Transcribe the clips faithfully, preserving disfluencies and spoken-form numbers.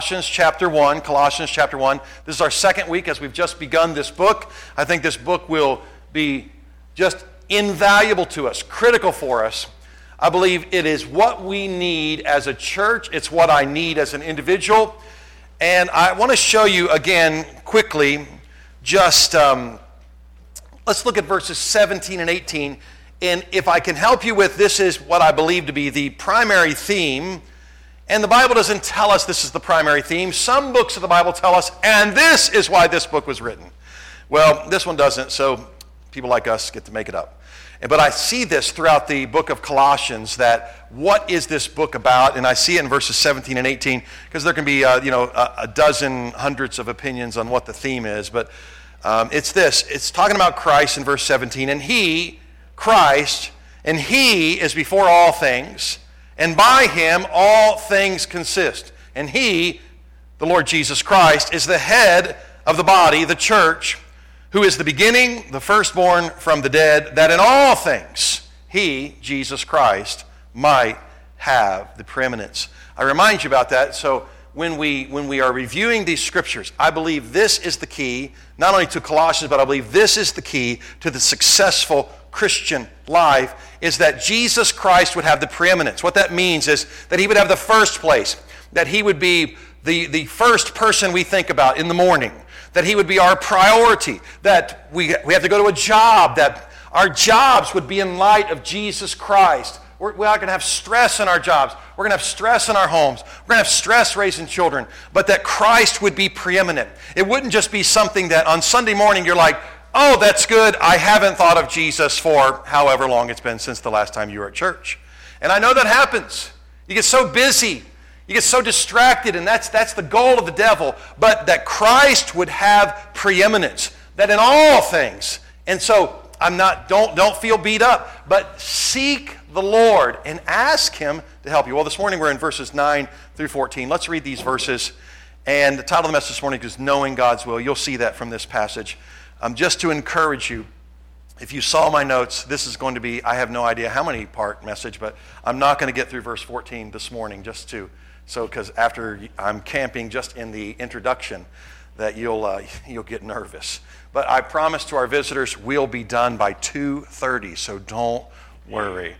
Colossians chapter one, Colossians chapter one. This is our second week as we've just begun this book. I think this book will be just invaluable to us, critical for us. I believe it is what we need as a church. It's what I need as an individual. And I want to show you again quickly, just um, let's look at verses seventeen and eighteen. And if I can help you with, this is what I believe to be the primary theme. And the Bible doesn't tell us this is the primary theme. Some books of the Bible tell us, and this is why this book was written. Well, this one doesn't, so people like us get to make it up. But I see this throughout the book of Colossians, that what is this book about? And I see it in verses seventeen and eighteen, because there can be uh, you know a, a dozen, hundreds of opinions on what the theme is. But um, it's this. It's talking about Christ in verse seventeen. And he, Christ, and he is before all things, and by him all things consist. And he, the Lord Jesus Christ, is the head of the body, the church, who is the beginning, the firstborn from the dead, that in all things he, Jesus Christ, might have the preeminence. I remind you about that. So when we when we are reviewing these scriptures, I believe this is the key, not only to Colossians, but I believe this is the key to the successful Christian life, is that Jesus Christ would have the preeminence. What that means is that he would have the first place, that he would be the, the first person we think about in the morning, that he would be our priority, that we, we have to go to a job, that our jobs would be in light of Jesus Christ. We're, we're not going to have stress in our jobs. We're going to have stress in our homes. We're going to have stress raising children, but that Christ would be preeminent. It wouldn't just be something that on Sunday morning you're like, oh, that's good. I haven't thought of Jesus for however long it's been since the last time you were at church. And I know that happens. You get so busy. You get so distracted, and that's that's the goal of the devil. But that Christ would have preeminence, that in all things. And so I'm not, don't, don't feel beat up, but seek the Lord and ask him to help you. Well, this morning we're in verses nine through fourteen. Let's read these verses. And the title of the message this morning is Knowing God's Will. You'll see that from this passage. Um, just to encourage you, if you saw my notes, this is going to be, I have no idea how many part message, but I'm not going to get through verse fourteen this morning, just to, so because after I'm camping just in the introduction, that you'll uh, you'll get nervous. But I promise to our visitors, we'll be done by two thirty, so don't worry.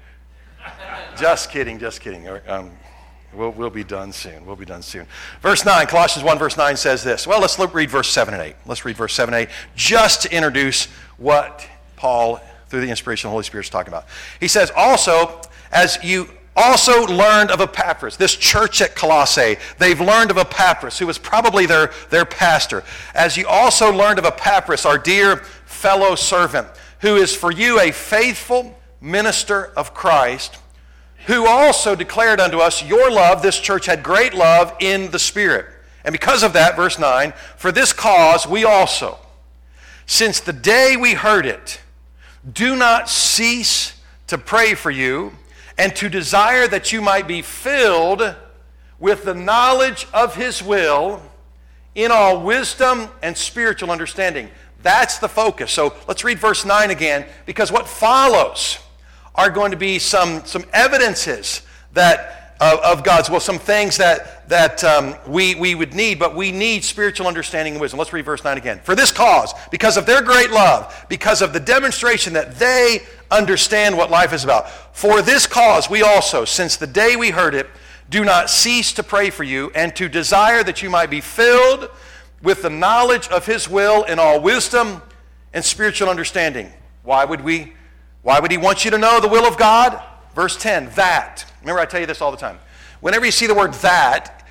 Just kidding, just kidding. Um, We'll, we'll be done soon. We'll be done soon. Verse nine, Colossians one, verse nine says this. Well, let's look, read verse seven and eight. Let's read verse seven and eight just to introduce what Paul, through the inspiration of the Holy Spirit, is talking about. He says, also, as you also learned of Epaphras, this church at Colossae, they've learned of Epaphras, who was probably their, their pastor. As you also learned of Epaphras, our dear fellow servant, who is for you a faithful minister of Christ, who also declared unto us your love. This church had great love in the Spirit. And because of that, verse nine, for this cause we also, since the day we heard it, do not cease to pray for you and to desire that you might be filled with the knowledge of his will in all wisdom and spiritual understanding. That's the focus. So let's read verse nine again, because what follows are going to be some, some evidences that uh, of God's will, some things that, that um, we, we would need, but we need spiritual understanding and wisdom. Let's read verse nine again. For this cause, because of their great love, because of the demonstration that they understand what life is about, for this cause we also, since the day we heard it, do not cease to pray for you and to desire that you might be filled with the knowledge of his will in all wisdom and spiritual understanding. Why would we Why would he want you to know the will of God? Verse ten, that. Remember, I tell you this all the time. Whenever you see the word that,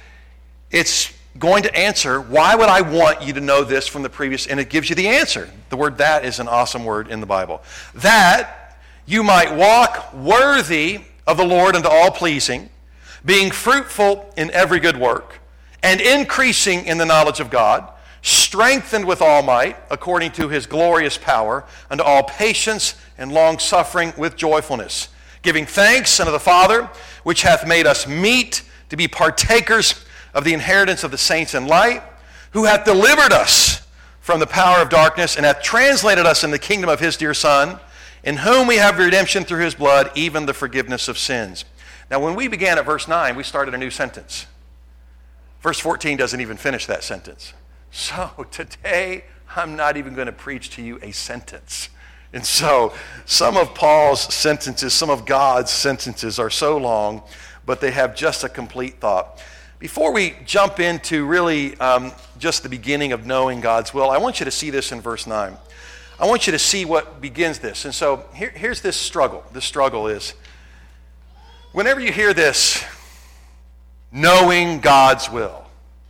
it's going to answer, why would I want you to know this from the previous? And it gives you the answer. The word that is an awesome word in the Bible. That you might walk worthy of the Lord unto all pleasing, being fruitful in every good work, and increasing in the knowledge of God, strengthened with all might, according to his glorious power, unto all patience and long-suffering with joyfulness, giving thanks unto the Father, which hath made us meet to be partakers of the inheritance of the saints in light, who hath delivered us from the power of darkness, and hath translated us in the kingdom of his dear Son, in whom we have redemption through his blood, even the forgiveness of sins. Now, when we began at verse nine, we started a new sentence. Verse fourteen doesn't even finish that sentence. So today, I'm not even going to preach to you a sentence. And so some of Paul's sentences, some of God's sentences are so long, but they have just a complete thought. Before we jump into really um, just the beginning of knowing God's will, I want you to see this in verse nine. I want you to see what begins this. And so here, here's this struggle. The struggle is, whenever you hear this, knowing God's will,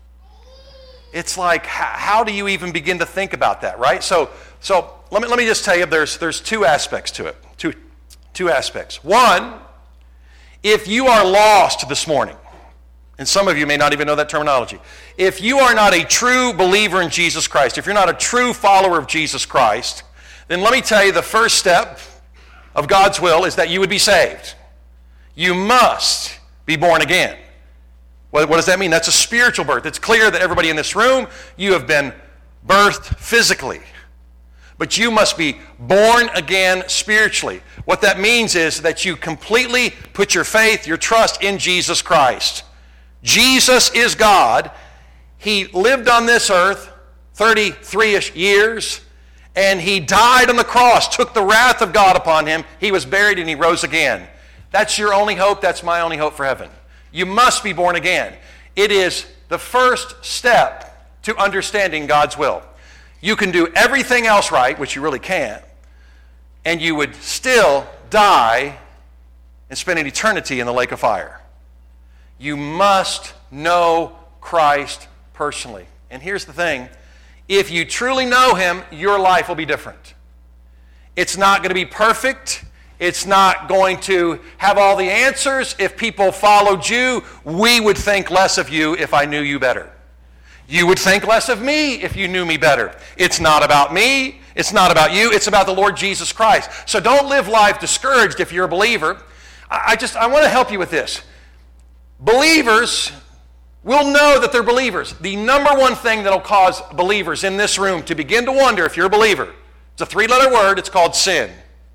it's like, how, how do you even begin to think about that, right? So, so let me let me just tell you, there's there's two aspects to it. Two two aspects. One, if you are lost this morning, and some of you may not even know that terminology. If you are not a true believer in Jesus Christ, if you're not a true follower of Jesus Christ, then let me tell you, the first step of God's will is that you would be saved. You must be born again. What, what does that mean? That's a spiritual birth. It's clear that everybody in this room, you have been birthed physically. But you must be born again spiritually. What that means is that you completely put your faith, your trust in Jesus Christ. Jesus is God. He lived on this earth thirty-three-ish years, and he died on the cross, took the wrath of God upon him. He was buried and he rose again. That's your only hope. That's my only hope for heaven. You must be born again. It is the first step to understanding God's will. You can do everything else right, which you really can't, and you would still die and spend an eternity in the lake of fire. You must know Christ personally. And here's the thing. If you truly know him, your life will be different. It's not going to be perfect. It's not going to have all the answers. If people followed you, we would think less of you if I knew you better. You would think less of me if you knew me better. It's not about me. It's not about you. It's about the Lord Jesus Christ. So don't live life discouraged if you're a believer. I just, I want to help you with this. Believers will know that they're believers. The number one thing that will cause believers in this room to begin to wonder if you're a believer, it's a three-letter word, it's called sin.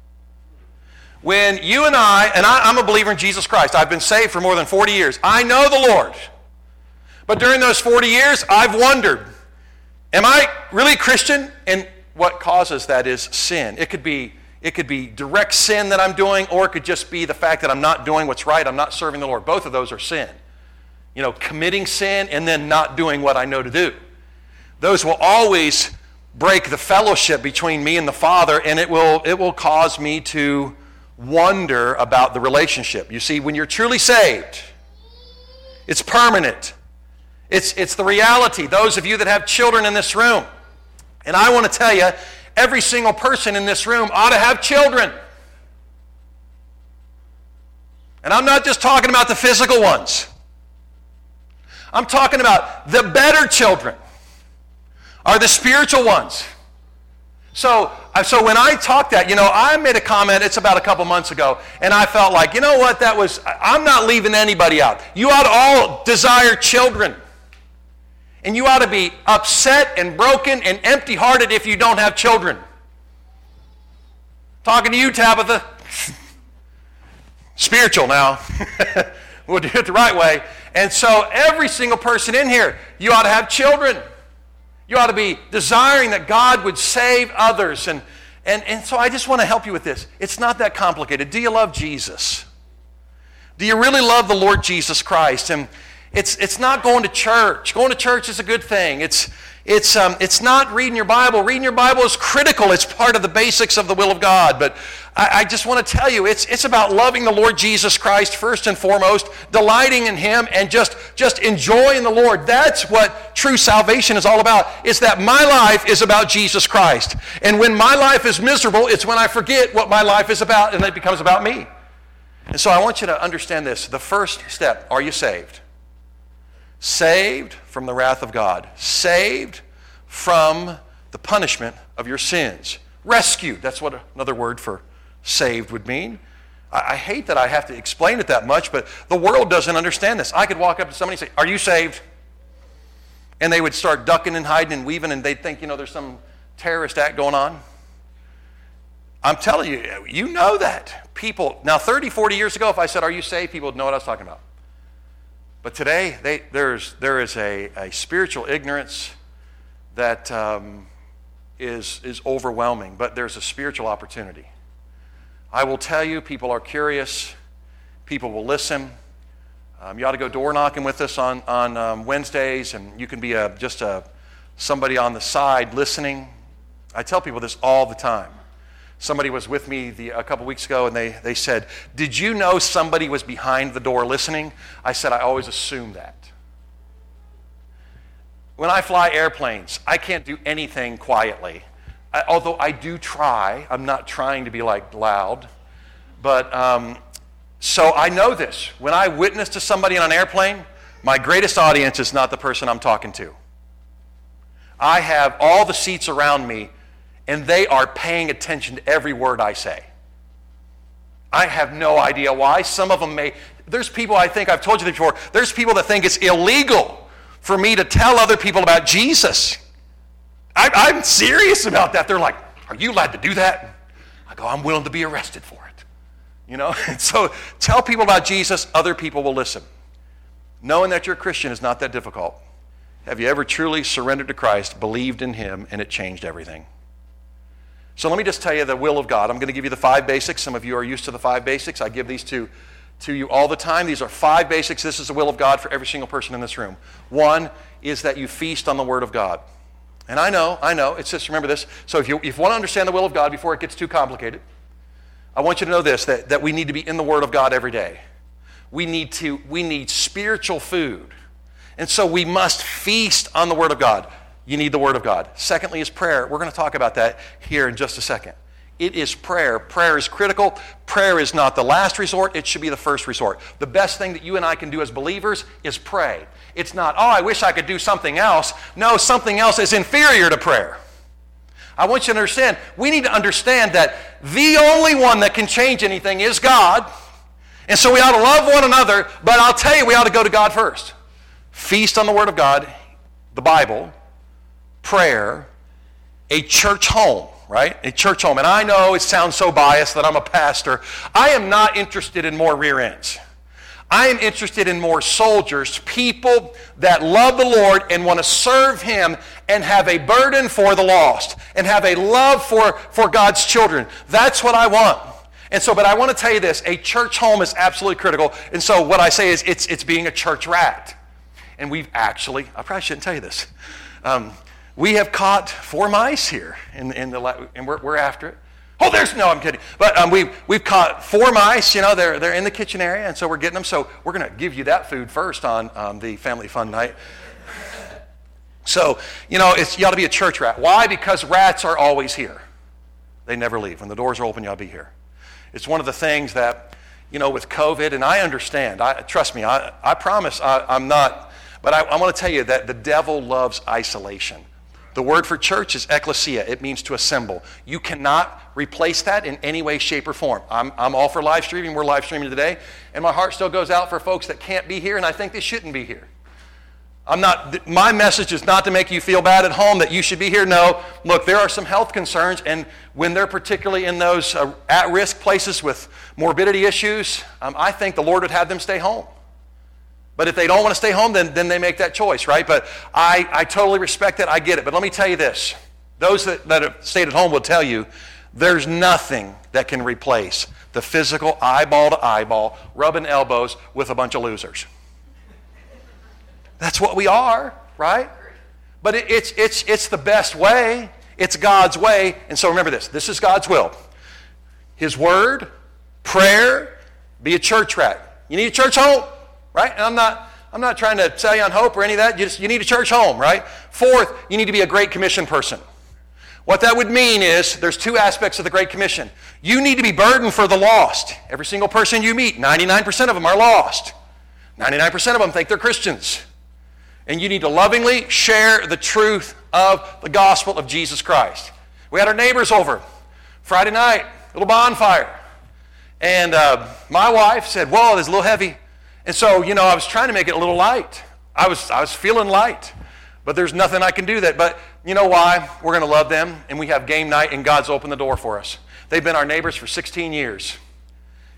When you and I, and I, I'm a believer in Jesus Christ, I've been saved for more than forty years. I know the Lord. But during those forty years, I've wondered, am I really a Christian? And what causes that is sin. It could be It could be direct sin that I'm doing, or it could just be the fact that I'm not doing what's right, I'm not serving the Lord. Both of those are sin. You know, committing sin and then not doing what I know to do. Those will always break the fellowship between me and the Father, and it will, it will cause me to wonder about the relationship. You see, when you're truly saved, it's permanent. It's, it's the reality. Those of you that have children in this room, and I want to tell you, every single person in this room ought to have children. And I'm not just talking about the physical ones. I'm talking about the better children are the spiritual ones. So, so when I talked that, you know, I made a comment, it's about a couple months ago, and I felt like, you know what, that was, I'm not leaving anybody out. You ought to all desire children. And you ought to be upset and broken and empty-hearted if you don't have children. Talking to you, Tabitha. Spiritual now. We'll do it the right way. And so every single person in here, you ought to have children. You ought to be desiring that God would save others. And, and, and so I just want to help you with this. It's not that complicated. Do you love Jesus? Do you really love the Lord Jesus Christ? And It's it's not going to church. Going to church is a good thing. It's it's um it's not reading your Bible. Reading your Bible is critical. It's part of the basics of the will of God. But I, I just want to tell you, it's it's about loving the Lord Jesus Christ first and foremost, delighting in him, and just just enjoying the Lord. That's what true salvation is all about. It's that my life is about Jesus Christ. And when my life is miserable, it's when I forget what my life is about and it becomes about me. And so I want you to understand this. The first step, are you saved? Saved from the wrath of God. Saved from the punishment of your sins. Rescued. That's what another word for saved would mean. I, I hate that I have to explain it that much, but the world doesn't understand this. I could walk up to somebody and say, are you saved? And they would start ducking and hiding and weaving, and they'd think, you know, there's some terrorist act going on. I'm telling you, you know that. People, now thirty, forty years ago, if I said, are you saved? People would know what I was talking about. But today, they, there's, there is a, a spiritual ignorance that um, is, is overwhelming, but there's a spiritual opportunity. I will tell you, people are curious. People will listen. Um, you ought to go door knocking with us on, on um, Wednesdays, and you can be a, just a, somebody on the side listening. I tell people this all the time. Somebody was with me the, a couple weeks ago, and they, they said, did you know somebody was behind the door listening? I said, I always assume that. When I fly airplanes, I can't do anything quietly. I, although I do try. I'm not trying to be like loud. But um, so I know this. When I witness to somebody on an airplane, my greatest audience is not the person I'm talking to. I have all the seats around me, and they are paying attention to every word I say. I have no idea why. Some of them may, there's people, I think I've told you this before, there's people that think it's illegal for me to tell other people about Jesus. I, I'm serious about that. They're like, are you allowed to do that? I go, I'm willing to be arrested for it. You know, and so tell people about Jesus, other people will listen. Knowing that you're a Christian is not that difficult. Have you ever truly surrendered to Christ, believed in Him, and it changed everything? So let me just tell you the will of God. I'm going to give you the five basics. Some of you are used to the five basics. I give these to, to you all the time. These are five basics. This is the will of God for every single person in this room. One is that you feast on the Word of God. And I know, I know, it's just, remember this. So if you, if you want to understand the will of God before it gets too complicated, I want you to know this, that, that we need to be in the Word of God every day. We need to, we need spiritual food. And so we must feast on the Word of God. You need the Word of God. Secondly is prayer. We're going to talk about that here in just a second. It is prayer. Prayer is critical. Prayer is not the last resort. It should be the first resort. The best thing that you and I can do as believers is pray. It's not, oh, I wish I could do something else. No, something else is inferior to prayer. I want you to understand, we need to understand that the only one that can change anything is God. And so we ought to love one another, but I'll tell you, we ought to go to God first. Feast on the Word of God, the Bible, prayer, a church home, right? A church home. And I know it sounds so biased that I'm a pastor. I am not interested in more rear ends. I am interested in more soldiers, people that love the Lord and want to serve Him and have a burden for the lost and have a love for, for God's children. That's what I want. And so, but I want to tell you this, a church home is absolutely critical. And so what I say is it's, it's being a church rat. And we've actually, I probably shouldn't tell you this, um, we have caught four mice here, in, in the, and we're, we're after it. Oh, there's, no, I'm kidding. But um, we've, we've caught four mice, you know, they're, they're in the kitchen area, and so we're getting them. So we're going to give you that food first on um, the family fun night. So, you know, it's, you ought to be a church rat. Why? Because rats are always here. They never leave. When the doors are open, you ought to be here. It's one of the things that, you know, with COVID, and I understand, I, trust me, I, I promise I, I'm not, but I, I want to tell you that the devil loves isolation. The word for church is ecclesia. It means to assemble. You cannot replace that in any way, shape, or form. I'm, I'm all for live streaming. We're live streaming today. And my heart still goes out for folks that can't be here, and I think they shouldn't be here. I'm not, my message is not to make you feel bad at home that you should be here. No, look, there are some health concerns, and when they're particularly in those uh, at-risk places with morbidity issues, um, I think the Lord would have them stay home. But if they don't want to stay home, then, then they make that choice, right? But I, I totally respect it. I get it. But let me tell you this. Those that, that have stayed at home will tell you there's nothing that can replace the physical eyeball to eyeball, rubbing elbows with a bunch of losers. That's what we are, right? But it, it's, it's, it's the best way. It's God's way. And so remember this. This is God's will. His word, prayer, be a church rat. You need a church home. Right? And I'm not, I'm not trying to sell you on hope or any of that. You, just, you need a church home, right? Fourth, you need to be a Great Commission person. What that would mean is there's two aspects of the Great Commission. You need to be burdened for the lost. Every single person you meet, ninety-nine percent of them are lost. ninety-nine percent of them think they're Christians. And you need to lovingly share the truth of the gospel of Jesus Christ. We had our neighbors over Friday night, little bonfire. And uh, my wife said, whoa, it's a little heavy. And so, you know, I was trying to make it a little light. I was I was feeling light. But there's nothing I can do that. But you know why? We're going to love them. And we have game night, and God's opened the door for us. They've been our neighbors for sixteen years.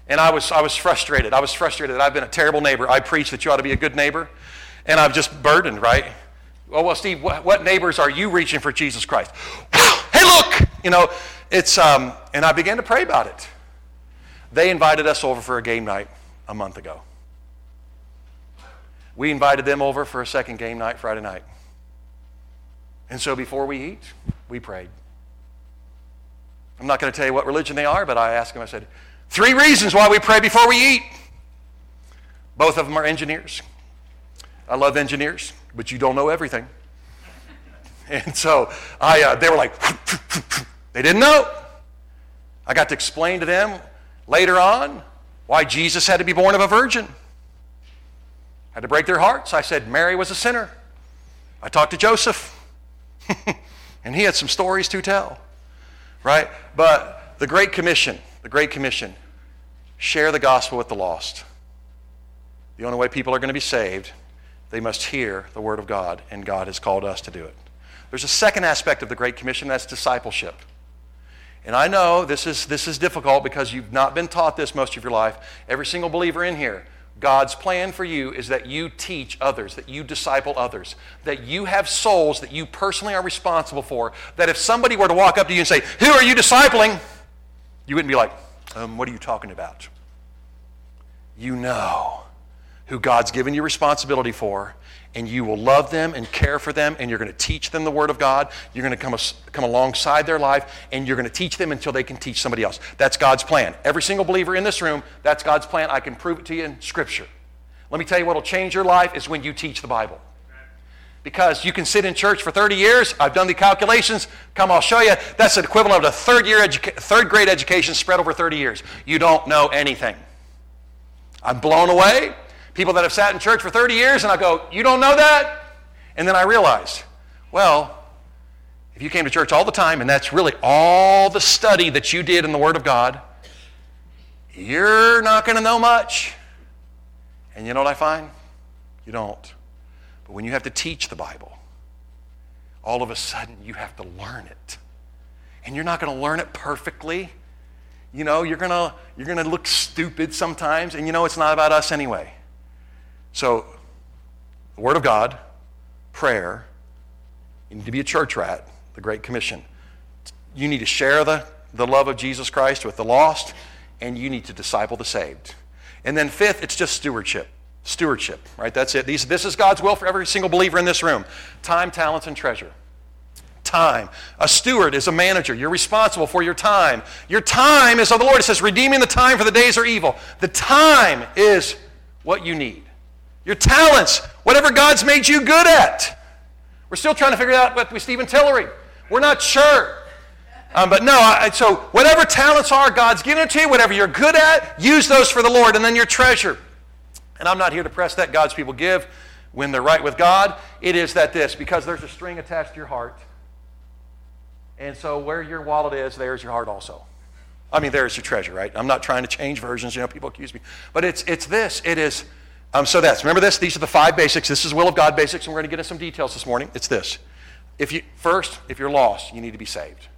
And I was, I was frustrated. I was frustrated that I've been a terrible neighbor. I preach that you ought to be a good neighbor. And I'm just burdened, right? Well, well, Steve, what, what neighbors are you reaching for Jesus Christ? Hey, look! You know, it's, um, and I began to pray about it. They invited us over for a game night a month ago. We invited them over for a second game night Friday night. And so before we eat, we prayed. I'm not going to tell you what religion they are, but I asked them, I said, three reasons why we pray before we eat. Both of them are engineers. I love engineers, but you don't know everything. And so I, uh, they were like, they didn't know. I got to explain to them later on why Jesus had to be born of a virgin. I had to break their hearts. I said Mary was a sinner. I talked to Joseph, and he had some stories to tell, right? But the Great Commission, the Great Commission, share the gospel with the lost. The only way people are going to be saved, they must hear the word of God, and God has called us to do it. There's a second aspect of the Great Commission, that's discipleship. And I know this is, this is difficult because you've not been taught this most of your life. Every single believer in here, God's plan for you is that you teach others, that you disciple others, that you have souls that you personally are responsible for, that if somebody were to walk up to you and say, who are you discipling? You wouldn't be like, um, what are you talking about? You know who God's given you responsibility for, and you will love them and care for them, and you're going to teach them the Word of God. You're going to come, come alongside their life, and you're going to teach them until they can teach somebody else. That's God's plan. Every single believer in this room, that's God's plan. I can prove it to you in Scripture. Let me tell you what will change your life is when you teach the Bible. Because you can sit in church for thirty years. I've done the calculations. Come, I'll show you. That's the equivalent of a third, year educa- third grade education spread over thirty years. You don't know anything. I'm blown away. People that have sat in church for thirty years, and I go, you don't know that? And then I realized, well, if you came to church all the time, and that's really all the study that you did in the Word of God, you're not going to know much. And you know what I find? You don't. But when you have to teach the Bible, all of a sudden you have to learn it. And you're not going to learn it perfectly. You know, you're going to you're going to look stupid sometimes, and you know it's not about us anyway. So, the Word of God, prayer, you need to be a church rat, the Great Commission. You need to share the, the love of Jesus Christ with the lost, and you need to disciple the saved. And then fifth, it's just stewardship. Stewardship, right? That's it. These, this is God's will for every single believer in this room. Time, talents, and treasure. Time. A steward is a manager. You're responsible for your time. Your time is of the Lord. It says, redeeming the time for the days are evil. The time is what you need. Your talents, whatever God's made you good at. We're still trying to figure out what with Stephen Tillery. We're not sure. Um, but no, I, so whatever talents are, God's given it to you. Whatever you're good at, use those for the Lord. And then your treasure. And I'm not here to press that. God's people give when they're right with God. It is that this, because there's a string attached to your heart. And so where your wallet is, there's your heart also. I mean, there's your treasure, right? I'm not trying to change versions. You know, people accuse me. But it's it's this. It is... Um, so that's, remember this? These are the five basics. This is will of God basics, and we're going to get into some details this morning. It's this. If you First, if you're lost, you need to be saved.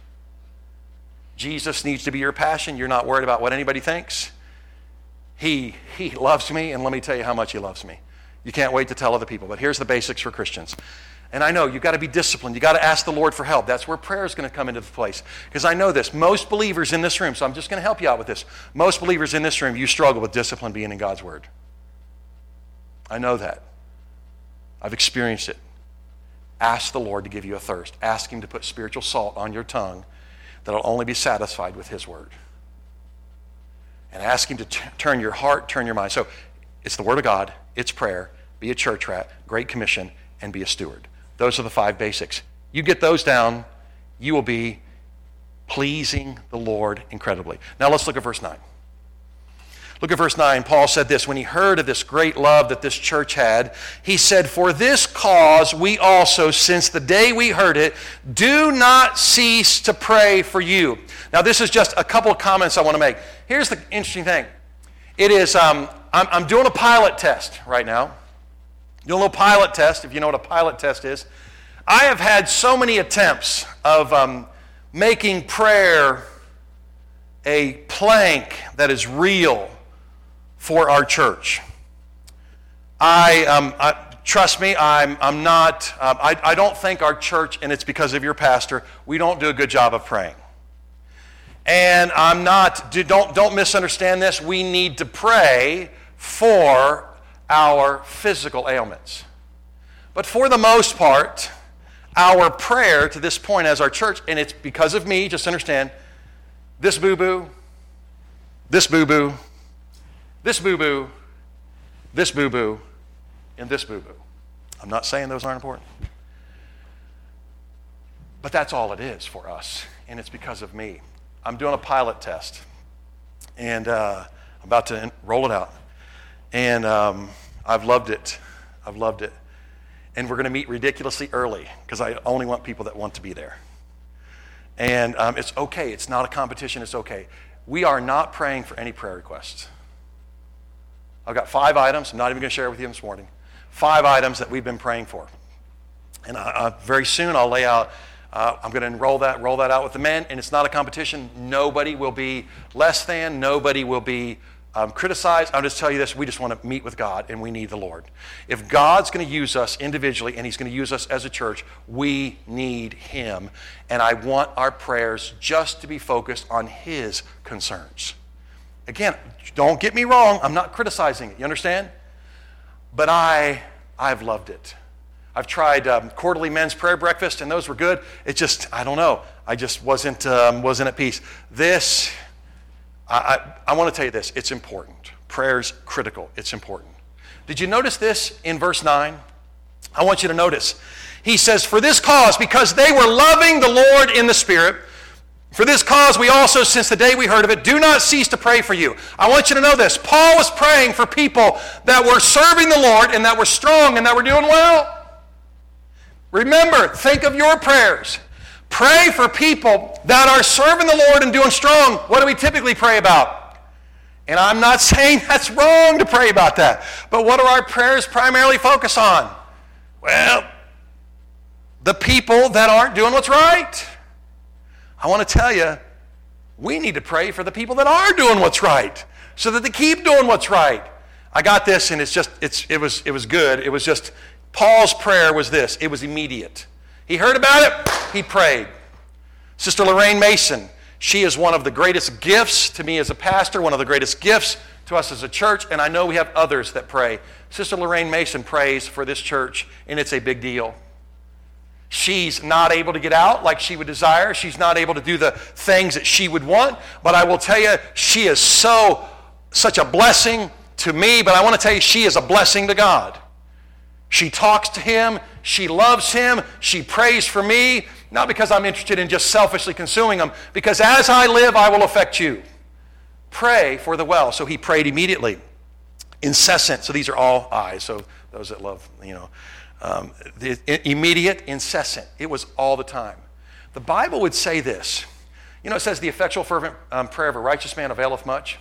Jesus needs to be your passion. You're not worried about what anybody thinks. He, he loves me, and let me tell you how much he loves me. You can't wait to tell other people, but here's the basics for Christians. And I know you've got to be disciplined. You've got to ask the Lord for help. That's where prayer is going to come into place. Because I know this. Most believers in this room, so I'm just going to help you out with this. Most believers in this room, you struggle with discipline being in God's Word. I know that. I've experienced it. Ask the Lord to give you a thirst. Ask Him to put spiritual salt on your tongue that will only be satisfied with His Word. And ask Him to t- turn your heart, turn your mind. So it's the Word of God, it's prayer, be a church rat, Great Commission, and be a steward. Those are the five basics. You get those down, you will be pleasing the Lord incredibly. Now let's look at verse nine. Look at verse nine. Paul said this, when he heard of this great love that this church had, he said, for this cause we also, since the day we heard it, do not cease to pray for you. Now this is just a couple of comments I want to make. Here's the interesting thing. It is, um, I'm, I'm doing a pilot test right now. Doing a little pilot test, if you know what a pilot test is. I have had so many attempts of um, making prayer a plank that is real for our church. I, um, I trust me, I'm, I'm not, um, I, I don't think our church, and it's because of your pastor, we don't do a good job of praying. And I'm not, do, don't, don't misunderstand this, we need to pray for our physical ailments. But for the most part, our prayer to this point as our church, and it's because of me, just understand, this boo-boo, this boo-boo, this boo-boo, this boo-boo, and this boo-boo. I'm not saying those aren't important. But that's all it is for us, and it's because of me. I'm doing a pilot test, and uh, I'm about to roll it out. And um, I've loved it. I've loved it. And we're going to meet ridiculously early, because I only want people that want to be there. And um, it's okay. It's not a competition. It's okay. We are not praying for any prayer requests. I've got five items. I'm not even going to share with you this morning. Five items that we've been praying for. And I, I, very soon I'll lay out, uh, I'm going to enroll that, roll that out with the men, and it's not a competition. Nobody will be less than. Nobody will be um, criticized. I'll just tell you this, we just want to meet with God, and we need the Lord. If God's going to use us individually, and he's going to use us as a church, we need him. And I want our prayers just to be focused on his concerns. Again, don't get me wrong, I'm not criticizing it, you understand? But I, I've loved it. I've tried um, quarterly men's prayer breakfast, and those were good. It just, I don't know, I just wasn't um, wasn't at peace. This, I, I, I want to tell you this, it's important. Prayer's critical, it's important. Did you notice this in verse nine? I want you to notice. He says, for this cause, because they were loving the Lord in the Spirit, for this cause we also, since the day we heard of it, do not cease to pray for you. I want you to know this. Paul was praying for people that were serving the Lord and that were strong and that were doing well. Remember, think of your prayers. Pray for people that are serving the Lord and doing strong. What do we typically pray about? And I'm not saying that's wrong to pray about that. But what do our prayers primarily focus on? Well, the people that aren't doing what's right. I want to tell you, we need to pray for the people that are doing what's right, so that they keep doing what's right. I got this, and it's just, it's, it was, it was good. It was just, Paul's prayer was this. It was immediate. He heard about it, he prayed. Sister Lorraine Mason, she is one of the greatest gifts to me as a pastor, one of the greatest gifts to us as a church, and I know we have others that pray. Sister Lorraine Mason prays for this church, and it's a big deal. She's not able to get out like she would desire. She's not able to do the things that she would want. But I will tell you, she is so, such a blessing to me. But I want to tell you, she is a blessing to God. She talks to him. She loves him. She prays for me. Not because I'm interested in just selfishly consuming him. Because as I live, I will affect you. Pray for the well. So he prayed immediately. Incessant. So these are all eyes. So those that love, you know. Um, the immediate, incessant. It was all the time. The Bible would say this. You know, it says the effectual fervent um, prayer of a righteous man availeth much.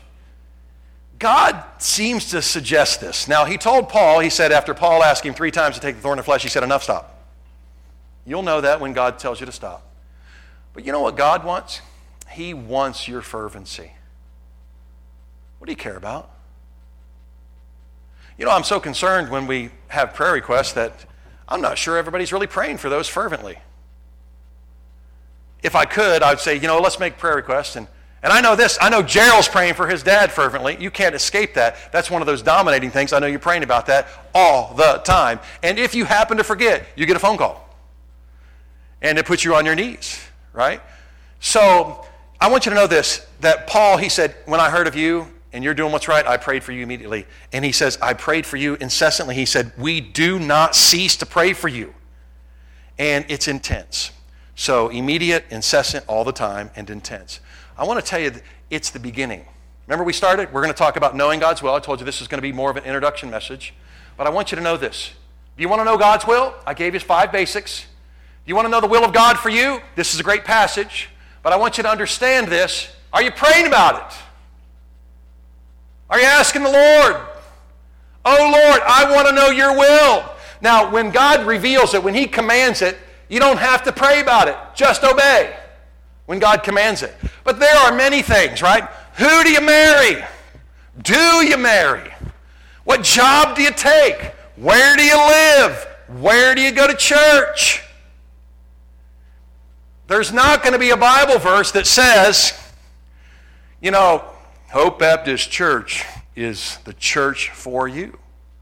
God seems to suggest this. Now, he told Paul, he said after Paul asked him three times to take the thorn of flesh, he said, enough, stop. You'll know that when God tells you to stop. But you know what God wants? He wants your fervency. What do you care about? You know, I'm so concerned when we have prayer requests that I'm not sure everybody's really praying for those fervently. If I could, I'd say, you know, let's make prayer requests. And, and I know this. I know Gerald's praying for his dad fervently. You can't escape that. That's one of those dominating things. I know you're praying about that all the time. And if you happen to forget, you get a phone call. And it puts you on your knees, right? So I want you to know this, that Paul, he said, when I heard of you, and you're doing what's right, I prayed for you immediately. And he says, I prayed for you incessantly. He said, we do not cease to pray for you. And it's intense. So immediate, incessant, all the time, and intense. I want to tell you, it's the beginning. Remember we started? We're going to talk about knowing God's will. I told you this is going to be more of an introduction message. But I want you to know this. Do you want to know God's will? I gave you five basics. Do you want to know the will of God for you? This is a great passage. But I want you to understand this. Are you praying about it? Are you asking the Lord? Oh, Lord, I want to know your will. Now, when God reveals it, when he commands it, you don't have to pray about it. Just obey. when God commands it. But there are many things, right? Who do you marry? Do you marry? What job do you take? Where do you live? Where do you go to church? There's not going to be a Bible verse that says, you know, Hope Baptist Church is the church for you.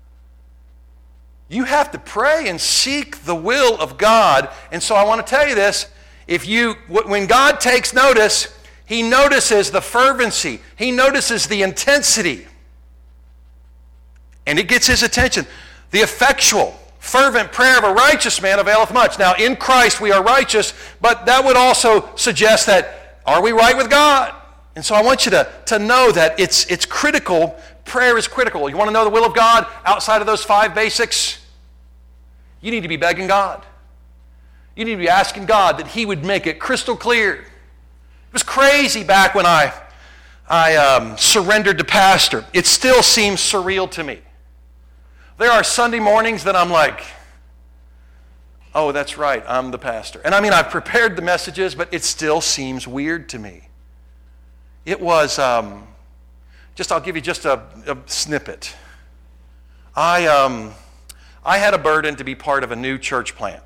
You have to pray and seek the will of God. And so I want to tell you this. If you, when God takes notice, He notices the fervency. He notices the intensity. And it gets His attention. The effectual, fervent prayer of a righteous man availeth much. Now, in Christ we are righteous, but that would also suggest that, are we right with God? And so I want you to, to know that it's, it's critical. Prayer is critical. You want to know the will of God outside of those five basics? You need to be begging God. You need to be asking God that He would make it crystal clear. It was crazy back when I, I um, surrendered to pastor. It still seems surreal to me. There are Sunday mornings that I'm like, oh, that's right, I'm the pastor. And I mean, I've prepared the messages, but it still seems weird to me. It was, um, just I'll give you just a, a snippet. I, um, I had a burden to be part of a new church plant.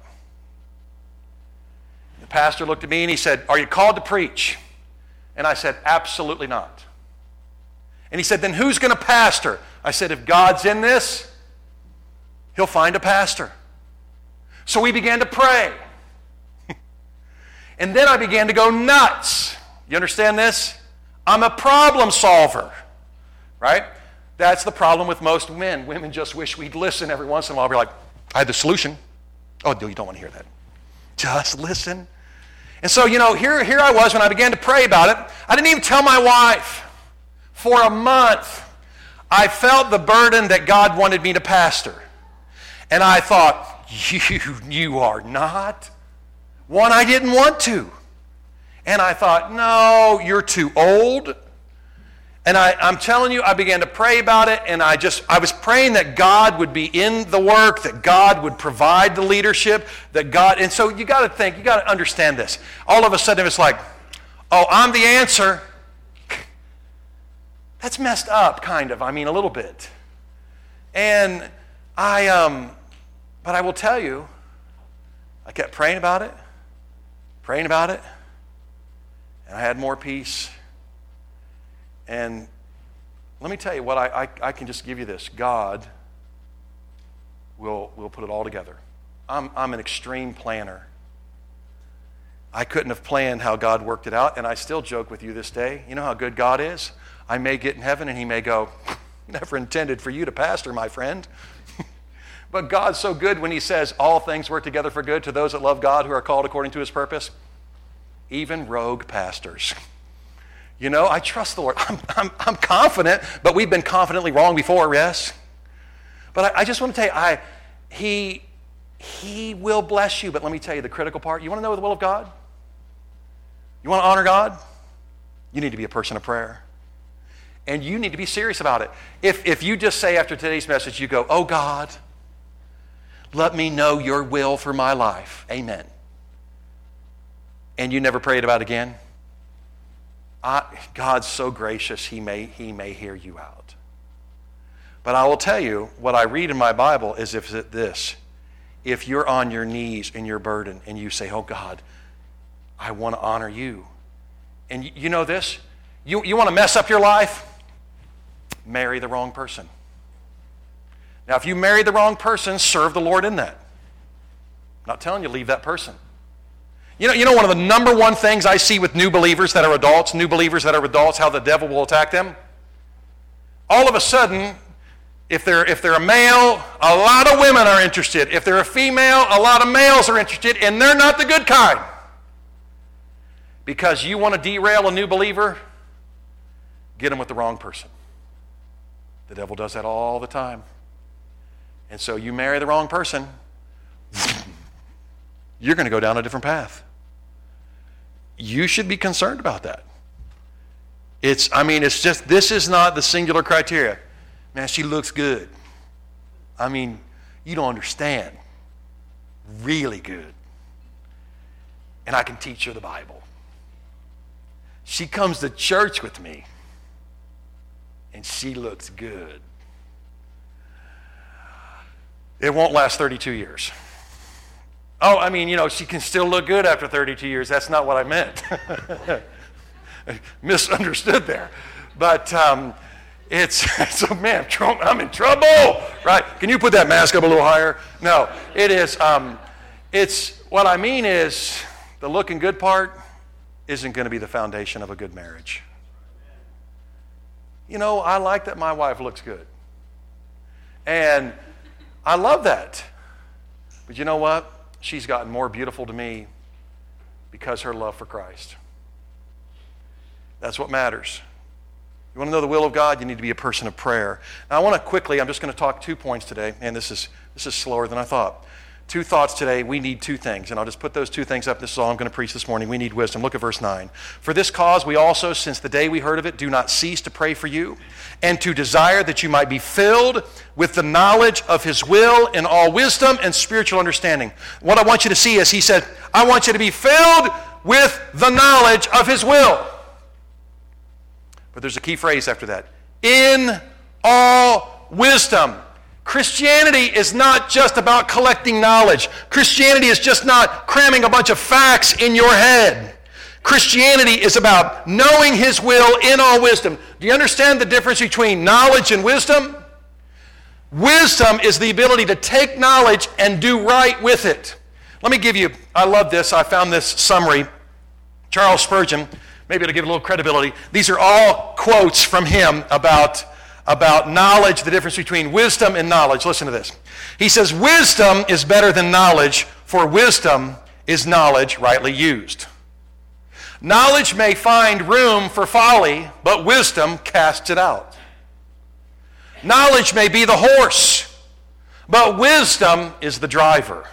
The pastor looked at me and he said, are you called to preach? And I said, absolutely not. And he said, then who's going to pastor? I said, if God's in this, He'll find a pastor. So we began to pray. And then I began to go nuts. You understand this? I'm a problem solver, right? That's the problem with most men. Women just wish we'd listen every once in a while. We're like, I have the solution. Oh, no, you don't want to hear that. Just listen. And so, you know, here, here I was when I began to pray about it. I didn't even tell my wife. For a month, I felt the burden that God wanted me to pastor. And I thought, you, you are not. One, I didn't want to. And I thought, no, you're too old. And I, I'm telling you, I began to pray about it, and I just, I was praying that God would be in the work, that God would provide the leadership, that God, and so you got to think, you got to understand this. All of a sudden it's like, oh, I'm the answer. That's messed up, kind of, I mean, a little bit. And I, um, but I will tell you, I kept praying about it, praying about it, and I had more peace. And let me tell you what, I, I, I can just give you this. God will, will put it all together. I'm, I'm an extreme planner. I couldn't have planned how God worked it out, and I still joke with you this day. You know how good God is? I may get in heaven and He may go, never intended for you to pastor, my friend. But God's so good when He says, all things work together for good to those that love God who are called according to His purpose. Even rogue pastors. You know, I trust the Lord. I'm, I'm, I'm confident, but we've been confidently wrong before, yes? But I, I just want to tell you, I, he, he will bless you. But let me tell you the critical part. You want to know the will of God? You want to honor God? You need to be a person of prayer. And you need to be serious about it. If, if you just say after today's message, you go, oh God, let me know your will for my life. Amen. And you never prayed about it again? I, God's so gracious, he may, he may hear you out. But I will tell you, what I read in my Bible is if this. If you're on your knees in your burden and you say, oh God, I want to honor you. And you, you know this? You, you want to mess up your life? Marry the wrong person. Now, if you marry the wrong person, serve the Lord in that. I'm not telling you leave that person. You know, you know one of the number one things I see with new believers that are adults, new believers that are adults, how the devil will attack them? All of a sudden, if they're, if they're a male, a lot of women are interested. If they're a female, a lot of males are interested, and they're not the good kind. Because you want to derail a new believer, get them with the wrong person. The devil does that all the time. And so you marry the wrong person, you're going to go down a different path. You should be concerned about that. It's, I mean, it's just, this is not the singular criteria. Man, she looks good. I mean, you don't understand. Really good. And I can teach her the Bible. She comes to church with me, and she looks good. It won't last thirty-two years. Oh, I mean, you know, she can still look good after thirty-two years. That's not what I meant. Misunderstood there. But um, it's, so man, I'm in trouble, right? Can you put that mask up a little higher? No, it is, um, it's, what I mean is the looking good part isn't going to be the foundation of a good marriage. You know, I like that my wife looks good. And I love that. But you know what? She's gotten more beautiful to me because her love for Christ. That's what matters. You want to know the will of God? You need to be a person of prayer. Now, I want to quickly, I'm just going to talk two points today, and this is this is slower than I thought. Two thoughts today. We need two things, and I'll just put those two things up. This is all I'm going to preach this morning. We need wisdom. Look at verse nine. For this cause we also, since the day we heard of it, do not cease to pray for you, and to desire that you might be filled with the knowledge of his will in all wisdom and spiritual understanding. What I want you to see is, he said, I want you to be filled with the knowledge of his will. But there's a key phrase after that. In all wisdom. Christianity is not just about collecting knowledge. Christianity is just not cramming a bunch of facts in your head. Christianity is about knowing his will in all wisdom. Do you understand the difference between knowledge and wisdom? Wisdom is the ability to take knowledge and do right with it. Let me give you, I love this. I found this summary. Charles Spurgeon, maybe to give it a little credibility. These are all quotes from him about about knowledge, the difference between wisdom and knowledge. Listen to this. He says, wisdom is better than knowledge, for wisdom is knowledge rightly used. Knowledge may find room for folly, but wisdom casts it out. Knowledge may be the horse, but wisdom is the driver.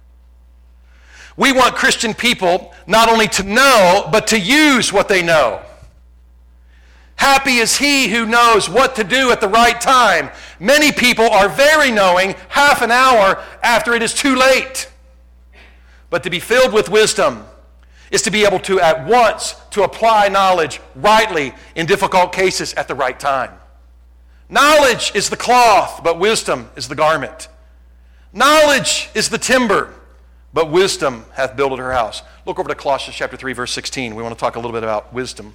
We want Christian people not only to know, but to use what they know. Happy is he who knows what to do at the right time. Many people are very knowing half an hour after it is too late. But to be filled with wisdom is to be able to at once to apply knowledge rightly in difficult cases at the right time. Knowledge is the cloth, but wisdom is the garment. Knowledge is the timber, but wisdom hath builded her house. Look over to Colossians chapter three, verse sixteen. We want to talk a little bit about wisdom.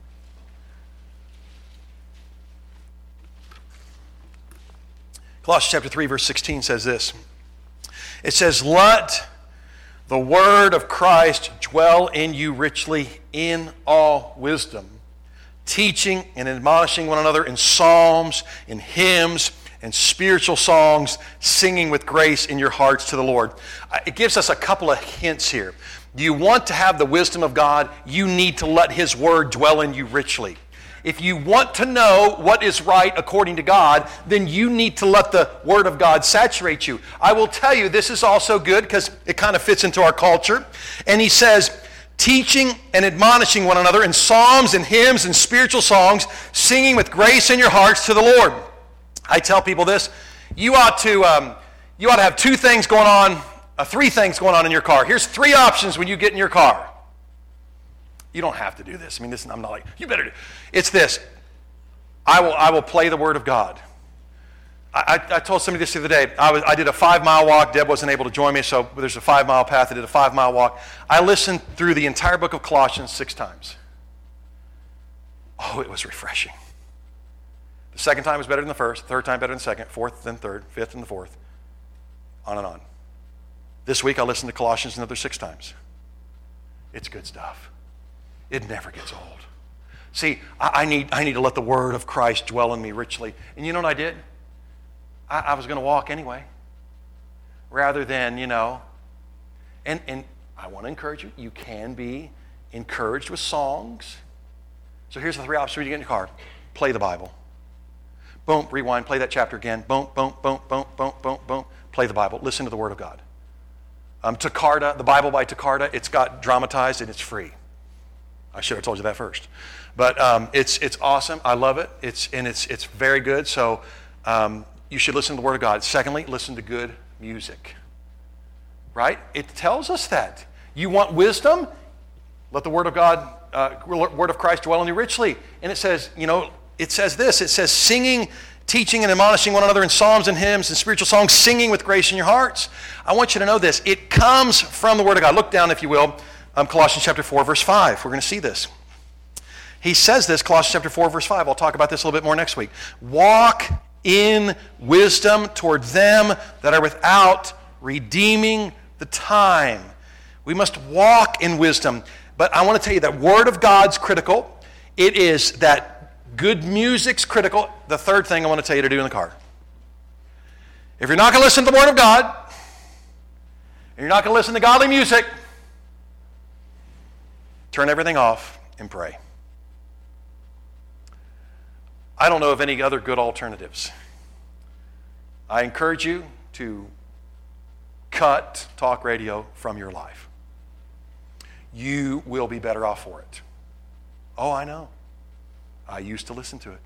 Colossians chapter three, verse sixteen says this. It says, let the word of Christ dwell in you richly in all wisdom, teaching and admonishing one another in psalms, in hymns, and spiritual songs, singing with grace in your hearts to the Lord. It gives us a couple of hints here. Do you want to have the wisdom of God? You need to let his word dwell in you richly. If you want to know what is right according to God, then you need to let the Word of God saturate you. I will tell you, this is also good because it kind of fits into our culture. And he says, teaching and admonishing one another in psalms and hymns and spiritual songs, singing with grace in your hearts to the Lord. I tell people this, you ought to, um, you ought to have two things going on, uh, three things going on in your car. Here's three options when you get in your car. You don't have to do this. I mean, this, I'm not like, you better do. It's this. I will, I will play the Word of God. I, I, I told somebody this the other day. I, was, I did a five-mile walk. Deb wasn't able to join me, so there's a five-mile path. I did a five-mile walk. I listened through the entire book of Colossians six times. Oh, it was refreshing. The second time was better than the first. Third time better than the second. Fourth than third. Fifth than the fourth. On and on. This week I listened to Colossians another six times. It's good stuff. It never gets old. See, I, I need I need to let the word of Christ dwell in me richly. And you know what I did? I, I was going to walk anyway. Rather than, you know, and, and I want to encourage you. You can be encouraged with songs. So here's the three options when you get in your car. Play the Bible. Boom, rewind, play that chapter again. Boom, boom, boom, boom, boom, boom, boom. Play the Bible. Listen to the Word of God. Um, Takarda, the Bible by Takarda, it's got dramatized and it's free. I should have told you that first. But um, it's it's awesome. I love it. It's and it's it's very good. So um, you should listen to the Word of God. Secondly, listen to good music. Right? It tells us that. You want wisdom? Let the Word of God uh, word of Christ dwell in you richly. And it says, you know, it says this. It says singing, teaching, and admonishing one another in psalms and hymns and spiritual songs, singing with grace in your hearts. I want you to know this. It comes from the Word of God. Look down, if you will, um, Colossians chapter four, verse five. We're going to see this. He says this, Colossians chapter four, verse five. I'll talk about this a little bit more next week. Walk in wisdom toward them that are without, redeeming the time. We must walk in wisdom. But I want to tell you that Word of God's critical. It is that good music's critical. The third thing I want to tell you to do in the car. If you're not going to listen to the Word of God, and you're not going to listen to godly music, turn everything off and pray. I don't know of any other good alternatives. I encourage you to cut talk radio from your life. You will be better off for it. Oh, I know. I used to listen to it.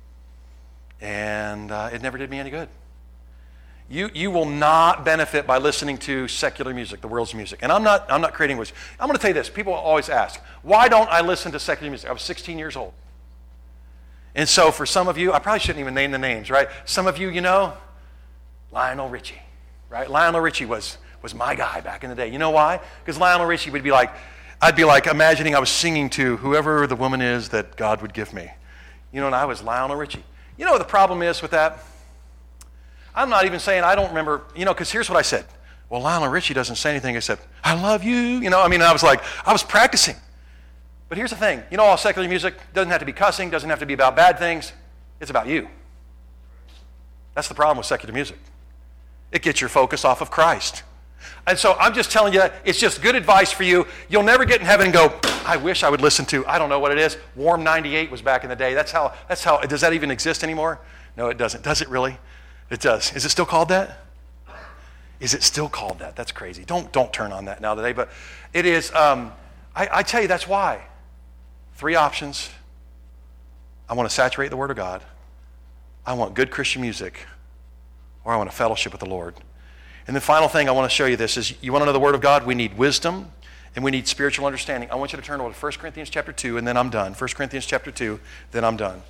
And uh, it never did me any good. You you will not benefit by listening to secular music, the world's music. And I'm not I'm not creating words. I'm going to tell you this. People always ask, why don't I listen to secular music? I was sixteen years old. And so for some of you, I probably shouldn't even name the names, right? Some of you, you know, Lionel Richie, right? Lionel Richie was, was my guy back in the day. You know why? Because Lionel Richie would be like, I'd be like imagining I was singing to whoever the woman is that God would give me. You know, and I was Lionel Richie. You know what the problem is with that? I'm not even saying I don't remember, you know, because here's what I said. Well, Lionel Richie doesn't say anything except, I love you. You know, I mean, I was like, I was practicing. But here's the thing. You know, all secular music doesn't have to be cussing, doesn't have to be about bad things. It's about you. That's the problem with secular music. It gets your focus off of Christ. And so I'm just telling you, it's just good advice for you. You'll never get in heaven and go, I wish I would listen to, I don't know what it is. Warm ninety-eight was back in the day. That's how, that's how, does that even exist anymore? No, it doesn't. Does it really? It does. Is it still called that? Is it still called that? That's crazy. Don't, don't turn on that now today. But it is, um, I, I tell you, that's why. Three options. I want to saturate the Word of God. I want good Christian music. Or I want a fellowship with the Lord. And the final thing I want to show you this is, you want to know the Word of God? We need wisdom and we need spiritual understanding. I want you to turn over to First Corinthians chapter two, and then I'm done. First Corinthians chapter two, then I'm done.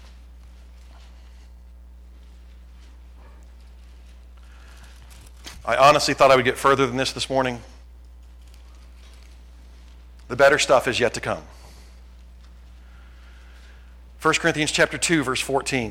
I honestly thought I would get further than this this morning. The better stuff is yet to come. First Corinthians chapter two, verse fourteen.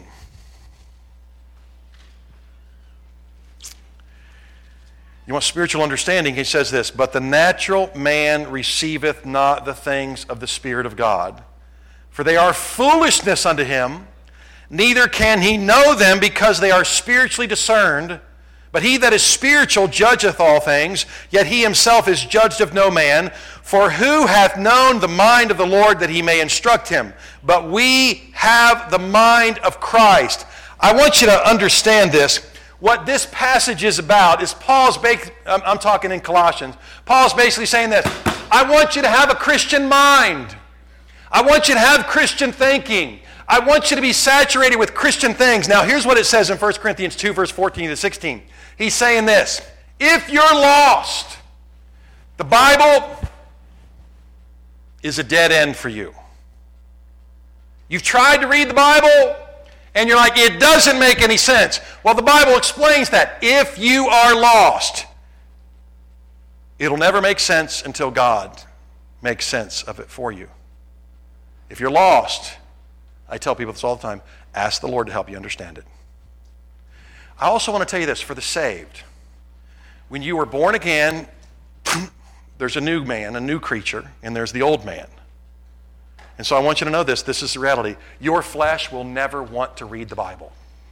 You want spiritual understanding? He says this, but the natural man receiveth not the things of the Spirit of God, for they are foolishness unto him, neither can he know them because they are spiritually discerned. But he that is spiritual judgeth all things, yet he himself is judged of no man. For who hath known the mind of the Lord that he may instruct him? But we have the mind of Christ. I want you to understand this. What this passage is about is Paul's, I'm talking in Colossians, Paul's basically saying this, I want you to have a Christian mind. I want you to have Christian thinking. I want you to be saturated with Christian things. Now here's what it says in First Corinthians two, verse fourteen to sixteen. He's saying this, if you're lost, the Bible is a dead end for you. You've tried to read the Bible, and you're like, it doesn't make any sense. Well, the Bible explains that. If you are lost, it'll never make sense until God makes sense of it for you. If you're lost, I tell people this all the time, ask the Lord to help you understand it. I also want to tell you this, for the saved. When you were born again, there's a new man, a new creature, and there's the old man. And so I want you to know this, this is the reality. Your flesh will never want to read the Bible.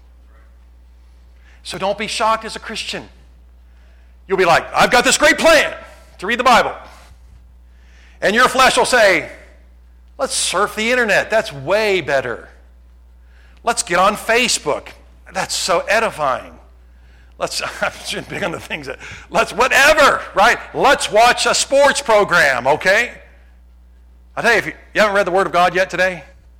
So don't be shocked as a Christian. You'll be like, I've got this great plan to read the Bible. And your flesh will say, let's surf the internet. That's way better. Let's get on Facebook. That's so edifying. Let's, I'm big on the things that, let's, whatever, right? Let's watch a sports program, okay? I tell you, if you, you haven't read the Word of God yet today,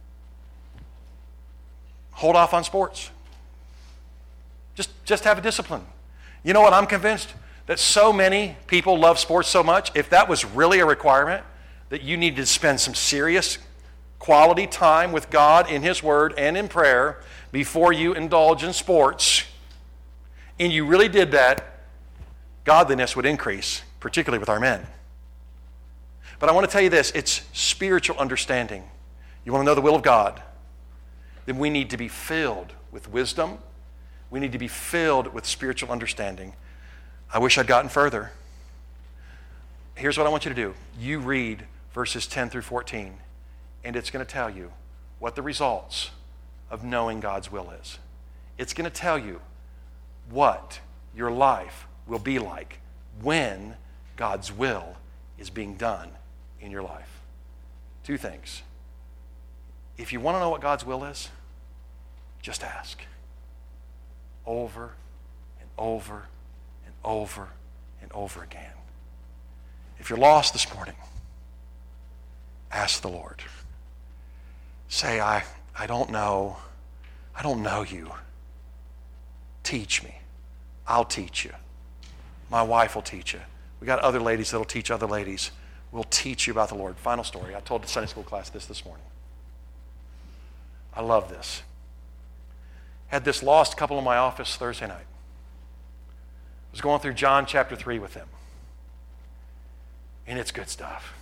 hold off on sports. Just, just have a discipline. You know what? I'm convinced that so many people love sports so much. If that was really a requirement, that you need to spend some serious quality time with God in His Word and in prayer before you indulge in sports, and you really did that, godliness would increase, particularly with our men. But I want to tell you this, it's spiritual understanding. You want to know the will of God? Then we need to be filled with wisdom. We need to be filled with spiritual understanding. I wish I'd gotten further. Here's what I want you to do. You read verses ten through fourteen, and it's going to tell you what the results of knowing God's will is. It's going to tell you what your life will be like when God's will is being done in your life. Two things. If you want to know what God's will is, just ask. Over and over and over and over again. If you're lost this morning, ask the Lord. Say, I, I don't know. I don't know you. Teach me. I'll teach you. My wife will teach you. We got other ladies that'll teach other ladies. We'll teach you about the Lord. Final story. I told the Sunday school class this this morning. I love this. Had this lost couple in my office Thursday night. I was going through John chapter three with them. And it's good stuff.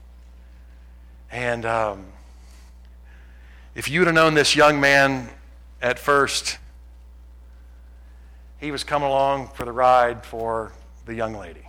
And um, if you'd have known this young man at first, he was coming along for the ride for the young lady.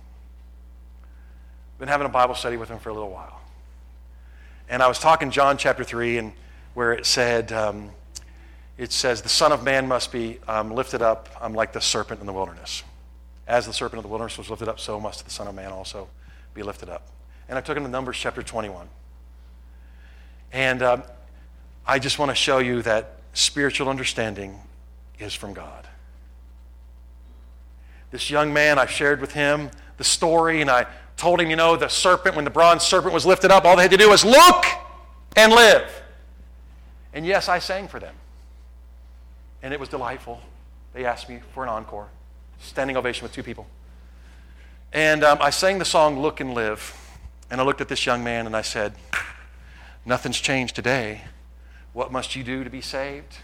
Been having a Bible study with him for a little while. And I was talking John chapter three, and where it said, um, it says, the Son of Man must be um, lifted up um, like the serpent in the wilderness. As the serpent of the wilderness was lifted up, so must the Son of Man also be lifted up. And I took him to Numbers chapter twenty-one. And um, I just want to show you that spiritual understanding is from God. This young man, I shared with him the story, and I told him, you know, the serpent, when the bronze serpent was lifted up, all they had to do was look and live. And yes, I sang for them. And it was delightful. They asked me for an encore, standing ovation with two people. And um, I sang the song, Look and Live. And I looked at this young man and I said, nothing's changed today. What must you do to be saved?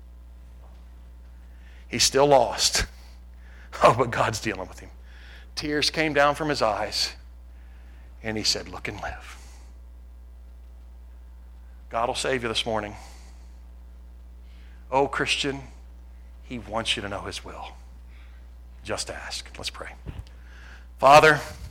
He's still lost. Oh, but God's dealing with him. Tears came down from his eyes. And he said, look and live. God will save you this morning. Oh, Christian, He wants you to know His will. Just ask. Let's pray. Father,